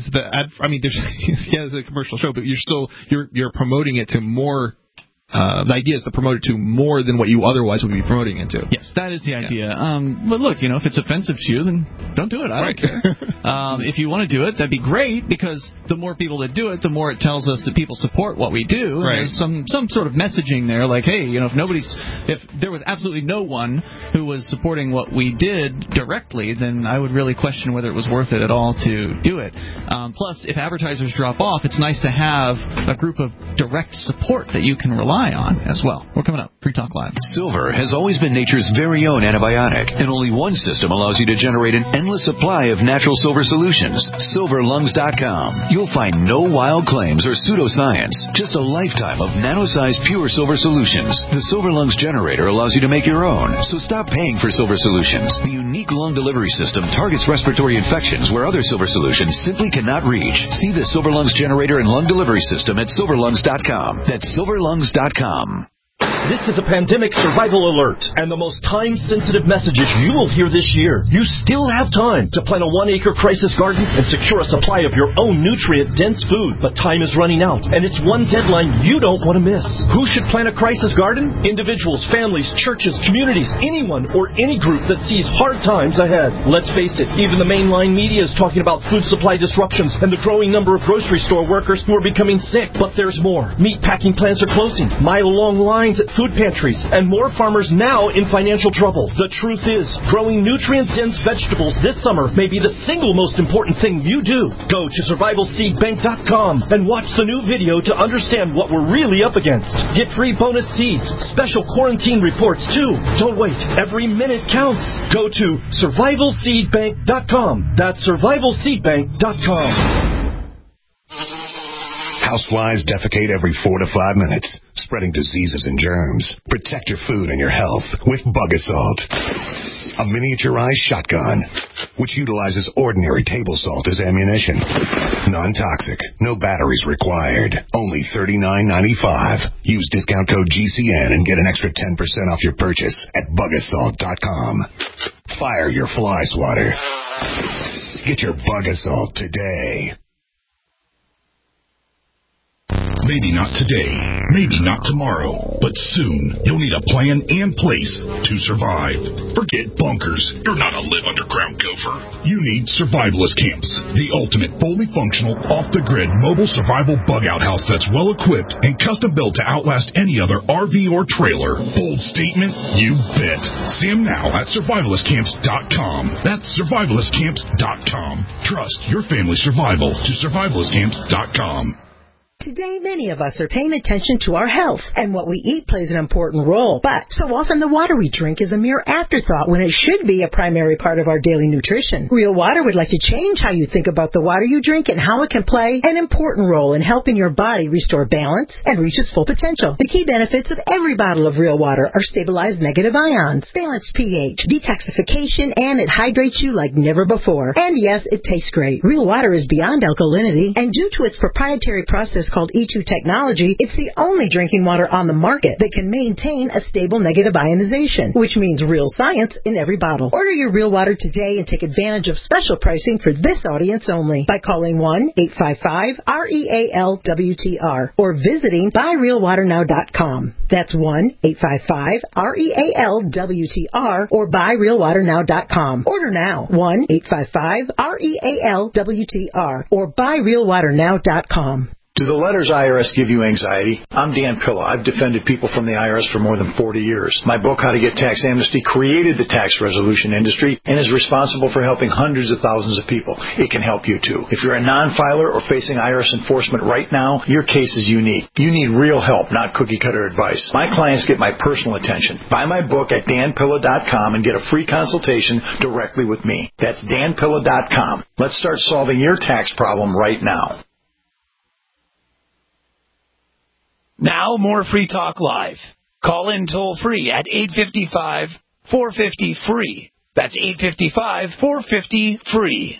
it's a commercial show, but you're promoting it to more. The idea is to promote it to more than what you otherwise would be promoting it to. Yes, that is the idea. But look, if it's offensive to you, then don't do it. I don't care. If you want to do it, that'd be great, because the more people that do it, the more it tells us that people support what we do. Right. There's some sort of messaging there, like, hey, if there was absolutely no one who was supporting what we did directly, then I would really question whether it was worth it at all to do it. Plus, if advertisers drop off, it's nice to have a group of direct support that you can rely on as well. We're coming up. Free Talk Live. Silver has always been nature's very own antibiotic, and only one system allows you to generate an endless supply of natural silver solutions. SilverLungs.com. You'll find no wild claims or pseudoscience, just a lifetime of nano-sized pure silver solutions. The Silver Lungs generator allows you to make your own, so stop paying for silver solutions. The unique lung delivery system targets respiratory infections where other silver solutions simply cannot reach. See the Silver Lungs generator and lung delivery system at SilverLungs.com. That's SilverLungs.com. This is a pandemic survival alert, and the most time-sensitive messages you will hear this year. You still have time to plant a 1-acre crisis garden and secure a supply of your own nutrient-dense food. But time is running out, and it's one deadline you don't want to miss. Who should plant a crisis garden? Individuals, families, churches, communities, anyone or any group that sees hard times ahead. Let's face it, even the mainline media is talking about food supply disruptions and the growing number of grocery store workers who are becoming sick. But there's more. Meat packing plants are closing, mile-long lines at food pantries, and more farmers now in financial trouble. The truth is, growing nutrient-dense vegetables this summer may be the single most important thing you do. Go to survivalseedbank.com and watch the new video to understand what we're really up against. Get free bonus seeds, special quarantine reports too. Don't wait. Every minute counts. Go to survivalseedbank.com. That's survivalseedbank.com. Houseflies defecate every 4 to 5 minutes, spreading diseases and germs. Protect your food and your health with Bug Assault. a miniaturized shotgun, which utilizes ordinary table salt as ammunition. Non-toxic, no batteries required, only $39.95. Use discount code GCN and get an extra 10% off your purchase at bugassault.com. Fire your fly swatter. Get your Bug Assault today. Maybe not today, maybe not tomorrow, but soon you'll need a plan and place to survive. Forget bunkers. You're not a live underground gopher. You need survivalist camps, the ultimate fully functional, off-the-grid mobile survival bug-out house that's well-equipped and custom-built to outlast any other RV or trailer. Bold statement? You bet. See them now at survivalistcamps.com. That's survivalistcamps.com. Trust your family's survival to survivalistcamps.com. Today, many of us are paying attention to our health, and what we eat plays an important role. But so often the water we drink is a mere afterthought when it should be a primary part of our daily nutrition. Real Water would like to change how you think about the water you drink and how it can play an important role in helping your body restore balance and reach its full potential. The key benefits of every bottle of Real Water are stabilized negative ions, balanced pH, detoxification, and it hydrates you like never before. And yes, it tastes great. Real Water is beyond alkalinity, and due to its proprietary process called E2 technology, it's the only drinking water on the market that can maintain a stable negative ionization, which means real science in every bottle. Order your Real Water today and take advantage of special pricing for this audience only by calling 1-855-REAL-WTR or visiting buyrealwaternow.com. That's 1-855-REAL-WTR or buyrealwaternow.com. Order now. 1-855-REAL-WTR or buyrealwaternow.com. Do the letters IRS give you anxiety? I'm Dan Pilla. I've defended people from the IRS for more than 40 years. My book, How to Get Tax Amnesty, created the tax resolution industry and is responsible for helping hundreds of thousands of people. It can help you, too. If you're a non-filer or facing IRS enforcement right now, your case is unique. You need real help, not cookie-cutter advice. My clients get my personal attention. Buy my book at danpilla.com and get a free consultation directly with me. That's danpilla.com. Let's start solving your tax problem right now. Now more Free Talk Live. Call in toll-free at 855-450-FREE. That's 855-450-FREE.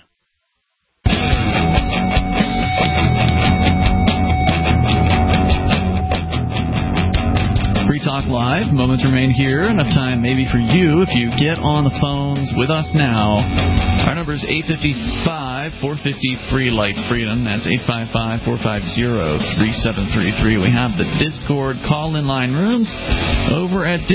Free Talk Live. Moments remain here. Enough time maybe for you if you get on the phones with us now. Our number is 855-450-FREE like freedom. That's 855-450-3733. We have the Discord call-in line rooms over at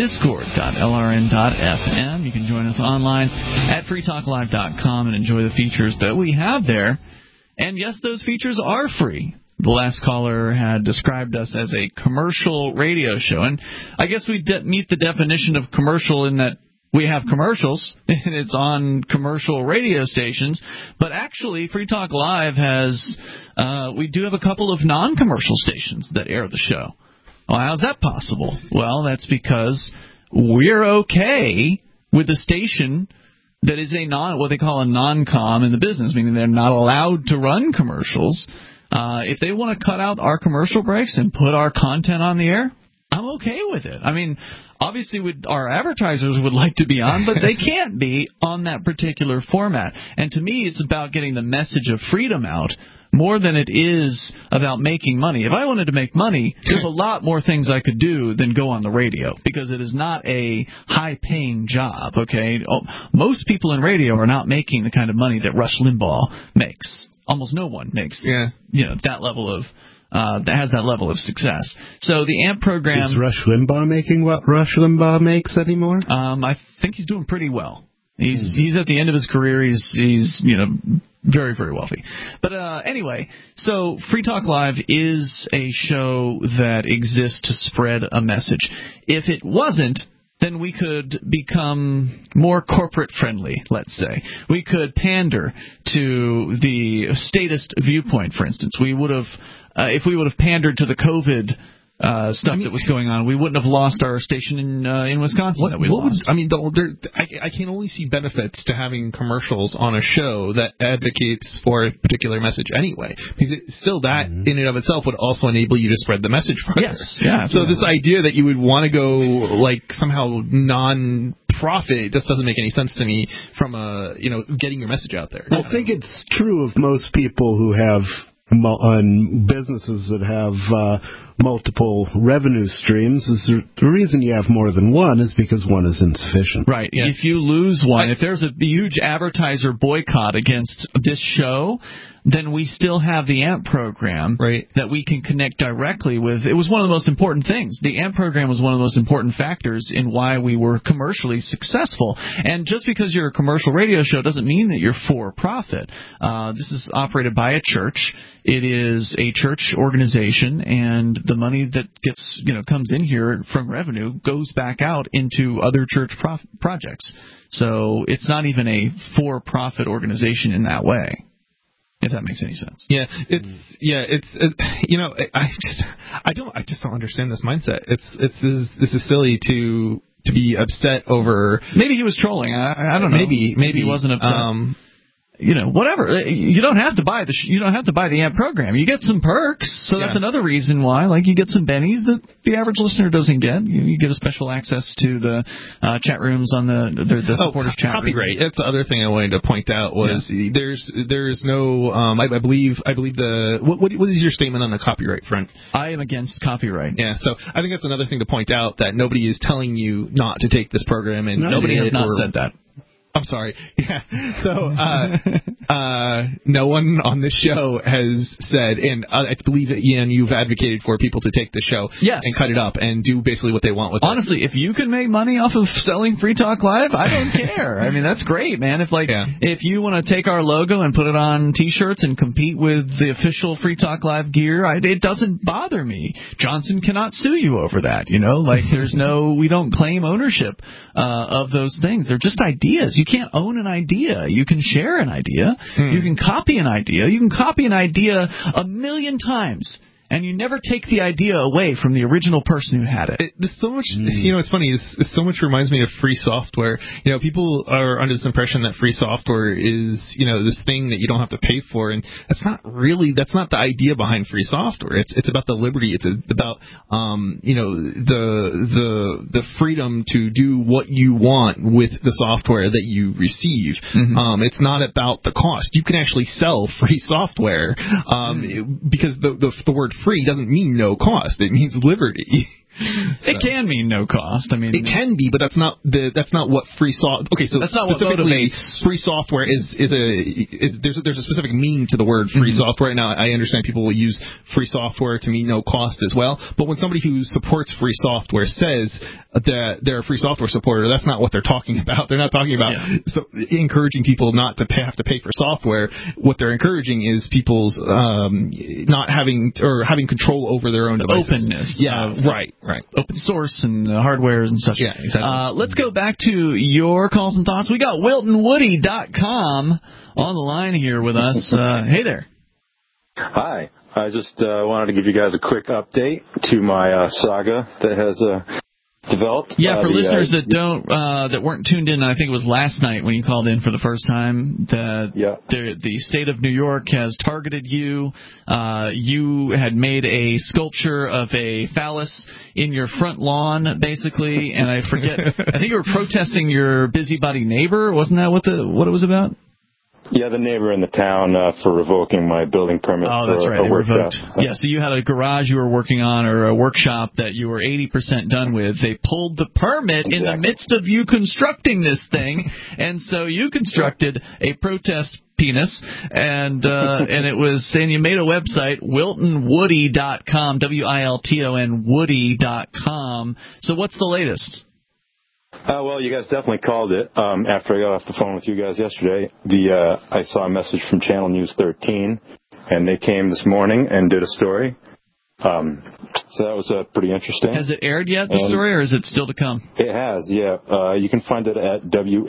discord.lrn.fm. You can join us online at freetalklive.com and enjoy the features that we have there. And yes, those features are free. The last caller had described us as a commercial radio show, and I guess we meet the definition of commercial in that we have commercials, and it's on commercial radio stations, but actually Free Talk Live has, we do have a couple of non-commercial stations that air the show. Well, how's that possible? Well, that's because we're okay with a station that is what they call a non-com in the business, meaning they're not allowed to run commercials. If they want to cut out our commercial breaks and put our content on the air, I'm okay with it. I mean, obviously our advertisers would like to be on, but they can't be on that particular format. And to me, it's about getting the message of freedom out more than it is about making money. If I wanted to make money, there's a lot more things I could do than go on the radio, because it is not a high-paying job, okay? Most people in radio are not making the kind of money that Rush Limbaugh makes. Almost no one makes, that level of that has that level of success. So the AMP program. Is Rush Limbaugh making what Rush Limbaugh makes anymore? I think he's doing pretty well. He's at the end of his career. He's very, very wealthy. But anyway, so Free Talk Live is a show that exists to spread a message. If it wasn't, then we could become more corporate friendly, let's say. We could pander to the statist viewpoint, for instance. We would have, if we would have pandered to the COVID stuff that was going on, we wouldn't have lost our station in Wisconsin that we lost. I can only see benefits to having commercials on a show that advocates for a particular message anyway, because that in and of itself would also enable you to spread the message further. Yes, yeah. So this idea that you would want to go like somehow profit, it just doesn't make any sense to me from getting your message out there. I think it's true of most people who have on businesses that have multiple revenue streams. Is the reason you have more than one is because one is insufficient. Right. Yeah. If you lose one, if there's a huge advertiser boycott against this show, then we still have the AMP program that we can connect directly with. It was one of the most important things. The AMP program was one of the most important factors in why we were commercially successful. And just because you're a commercial radio show doesn't mean that you're for profit. This is operated by a church. It is a church organization, and the money that gets comes in here from revenue goes back out into other church projects. So it's not even a for-profit organization in that way. If that makes any sense. I just don't understand this mindset. This is silly to be upset over. Maybe he was trolling. I don't know. Maybe he wasn't upset. Whatever. You don't have to buy the AMP program. You get some perks, so that's another reason why. Like you get some bennies that the average listener doesn't get. You get a special access to the chat rooms on the supporters chat rooms. Copyright. That's the other thing I wanted to point out was there's no I believe what is your statement on the copyright front? I am against copyright. Yeah, so I think that's another thing to point out, that nobody is telling you not to take this program, and nobody has not said that. I'm sorry. Yeah. So no one on this show has said, and I believe that Ian, you've advocated for people to take the show and cut it up and do basically what they want with it. Honestly, if you can make money off of selling Free Talk Live, I don't care. I mean, that's great, man. If you want to take our logo and put it on T-shirts and compete with the official Free Talk Live gear, it doesn't bother me. Johnson cannot sue you over that. We don't claim ownership of those things. They're just ideas. You can't own an idea. You can share an idea. You can copy an idea. You can copy an idea 1,000,000 times, and you never take the idea away from the original person who had it. There's so much, it's funny, so much reminds me of free software. People are under this impression that free software is, this thing that you don't have to pay for, and that's not the idea behind free software. It's about the liberty. It's about, the freedom to do what you want with the software that you receive. It's not about the cost. You can actually sell free software, because the word free doesn't mean no cost. It means liberty. It can mean no cost. I mean, it can be, but that's not what free software. Okay, so that's not what motivates. Free software there's a specific meaning to the word free software. Now, I understand people will use free software to mean no cost as well, but when somebody who supports free software says that they're a free software supporter, that's not what they're talking about. They're not talking about encouraging people not to have to pay for software. What they're encouraging is people's not having control over their own devices. Openness. Yeah, right. Open source and hardwares and such. Yeah, exactly. Let's go back to your calls and thoughts. We got WiltonWoody.com on the line here with us. Hey there. Hi. I just wanted to give you guys a quick update to my saga that has developed. Yeah, for listeners that weren't tuned in, I think it was last night when you called in for the first time, the state of New York has targeted you. You had made a sculpture of a phallus in your front lawn, basically, and I think you were protesting your busybody neighbor. Wasn't that what it was about? Yeah, the neighbor in the town for revoking my building permit. Oh, that's right. They revoked. Yeah, so you had a garage you were working on, or a workshop that you were 80% done with. They pulled the permit in the midst of you constructing this thing, and so you constructed a protest penis, and it was, and you made a website, WiltonWoody.com, WILTON Woody.com. So what's the latest? Well, you guys definitely called it. After I got off the phone with you guys yesterday, I saw a message from Channel News 13, and they came this morning and did a story. So that was pretty interesting. Has it aired yet, the story, or is it still to come? It has, yeah. You can find it at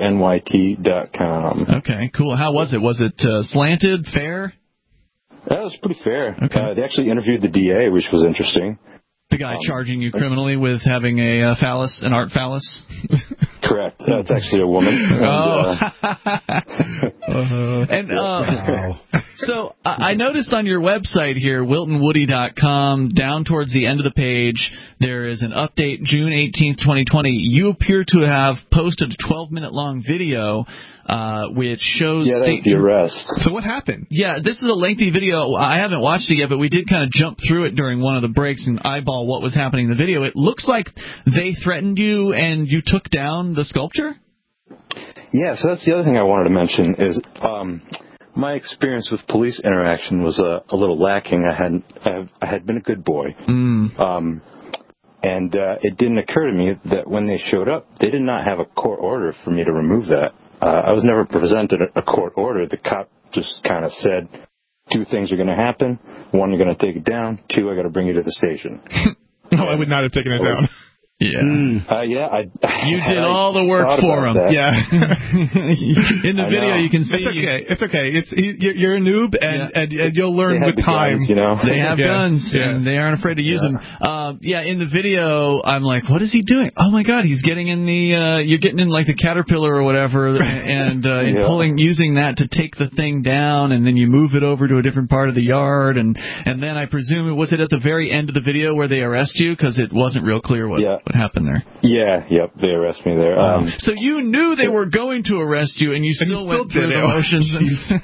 WNYT.com. Okay, cool. How was it? Was it slanted, fair? That was pretty fair. Okay. They actually interviewed the DA, which was interesting. The guy charging you criminally with having a phallus, an art phallus? Correct. That's actually a woman. So I noticed on your website here, WiltonWoody.com, down towards the end of the page, there is an update, June 18th, 2020. You appear to have posted a 12-minute long video which shows... Yeah, that's the arrest. So what happened? Yeah, this is a lengthy video. I haven't watched it yet, but we did kind of jump through it during one of the breaks and eyeball what was happening in the video. It looks like they threatened you and you took down the sculpture? Yeah, so that's the other thing I wanted to mention is my experience with police interaction was a little lacking. I had been a good boy. And it didn't occur to me that when they showed up, they did not have a court order for me to remove that. I was never presented a court order. The cop just kind of said, 2 things are going to happen. 1, you're going to take it down. 2, I got to bring you to the station. No, I would not have taken it down. Yeah. You did all the work for him. Yeah. In the video, you can see. It's okay. You're a noob, and you'll learn with time. Guns, They have guns, and they aren't afraid to use them. In the video, I'm like, what is he doing? Oh my God, he's getting in the. You're getting in like the caterpillar or whatever, and using that to take the thing down, and then you move it over to a different part of the yard, and then I presume was it at the very end of the video where they arrest you because it wasn't real clear what happened there. They arrest me there. So you knew they were going to arrest you, and you still went through the motions.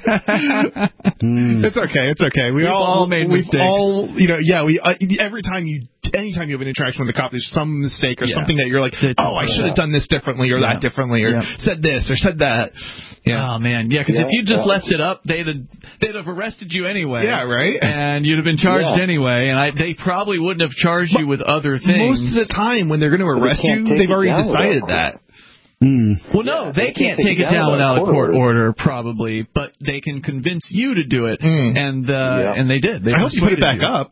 It's okay. We've all made mistakes. Anytime you have an interaction with a cop, there's some mistake or something that you're like, I should have done this differently or that differently or said this or said that. Yeah. Oh man, because if you just left it up, they'd have arrested you anyway. Yeah, right. And you'd have been charged anyway, and they probably wouldn't have charged you with other things. Most of the time, when they're going to arrest you, they've already decided that. Well, no, they can't take it down without a court order, probably, but they can convince you to do it, and they did. I hope you put it back up.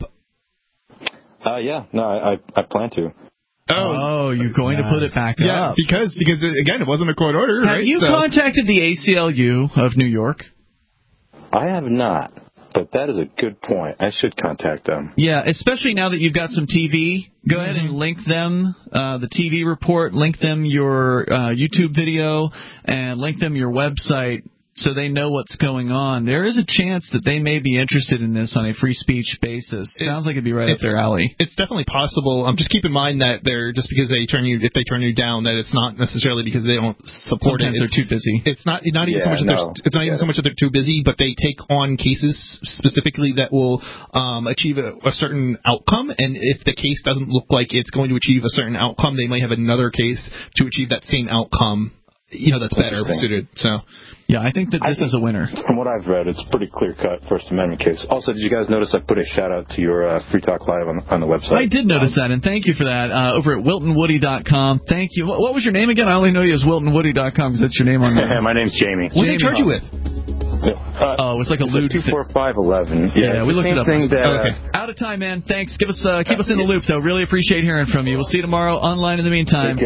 I plan to. Oh, you're going to put it back up. Because again, it wasn't a court order, right? Have you contacted the ACLU of New York? I have not, but that is a good point. I should contact them. Yeah, especially now that you've got some TV. Go ahead and link them the TV report, link them your YouTube video, and link them your website so they know what's going on. There is a chance that they may be interested in this on a free speech basis. Sounds like it'd be right up their alley. It's definitely possible. Just keep in mind that just because if they turn you down, that it's not necessarily because they don't support Sometimes they're too busy. It's not even so much that they're too busy, but they take on cases specifically that will achieve a certain outcome. And if the case doesn't look like it's going to achieve a certain outcome, they might have another case to achieve that same outcome. That's better suited. So, I think that this is a winner. From what I've read, it's a pretty clear-cut First Amendment case. Also, did you guys notice I put a shout-out to your Free Talk Live on the website? I did notice that, and thank you for that. Over at WiltonWoody.com. Thank you. What was your name again? I only know you as WiltonWoody.com because that's your name on there. My name's Jamie. What did they charge you with? It's like a lewd 24511. Yeah, we looked it up. Okay. Out of time, man. Thanks. Keep us in the loop, though. Really appreciate hearing from you. We'll see you tomorrow online. In the meantime,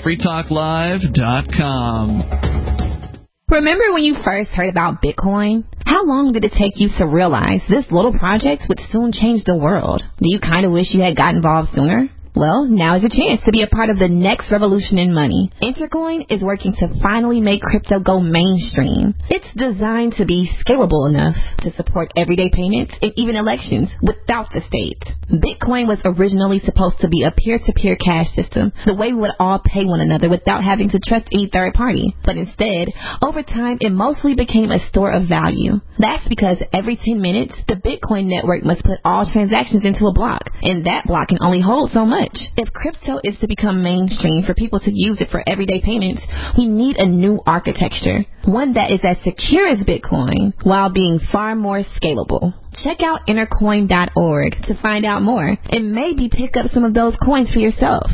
freetalklive.com. Remember when you first heard about Bitcoin? How long did it take you to realize this little project would soon change the world? Do you kind of wish you had got involved sooner? Well, now is your chance to be a part of the next revolution in money. Intercoin is working to finally make crypto go mainstream. It's designed to be scalable enough to support everyday payments and even elections without the state. Bitcoin was originally supposed to be a peer-to-peer cash system, the way we would all pay one another without having to trust any third party. But instead, over time, it mostly became a store of value. That's because every 10 minutes, the Bitcoin network must put all transactions into a block, and that block can only hold so much. If crypto is to become mainstream for people to use it for everyday payments, we need a new architecture, one that is as secure as Bitcoin while being far more scalable. Check out intercoin.org to find out more and maybe pick up some of those coins for yourself.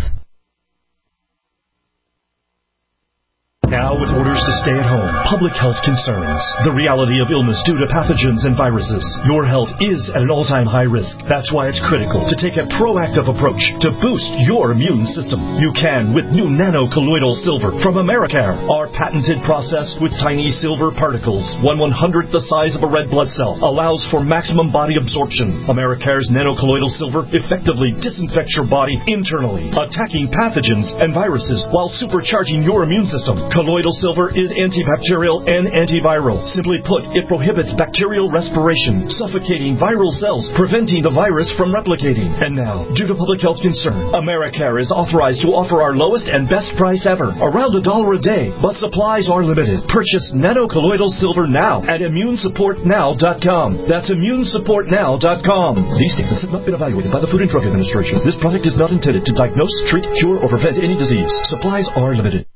Now with orders to stay at home, public health concerns, the reality of illness due to pathogens and viruses, your health is at an all-time high risk. That's why it's critical to take a proactive approach to boost your immune system. You can with new nano-colloidal silver from Americare. Our patented process with tiny silver particles, 1/100th the size of a red blood cell, allows for maximum body absorption. Americare's nano-colloidal silver effectively disinfects your body internally, attacking pathogens and viruses while supercharging your immune system. Colloidal silver is antibacterial and antiviral. Simply put, it prohibits bacterial respiration, suffocating viral cells, preventing the virus from replicating. And now, due to public health concern, Americare is authorized to offer our lowest and best price ever, around $1 a day, but supplies are limited. Purchase nanocolloidal silver now at immunesupportnow.com. That's immunesupportnow.com. These statements have not been evaluated by the Food and Drug Administration. This product is not intended to diagnose, treat, cure, or prevent any disease. Supplies are limited.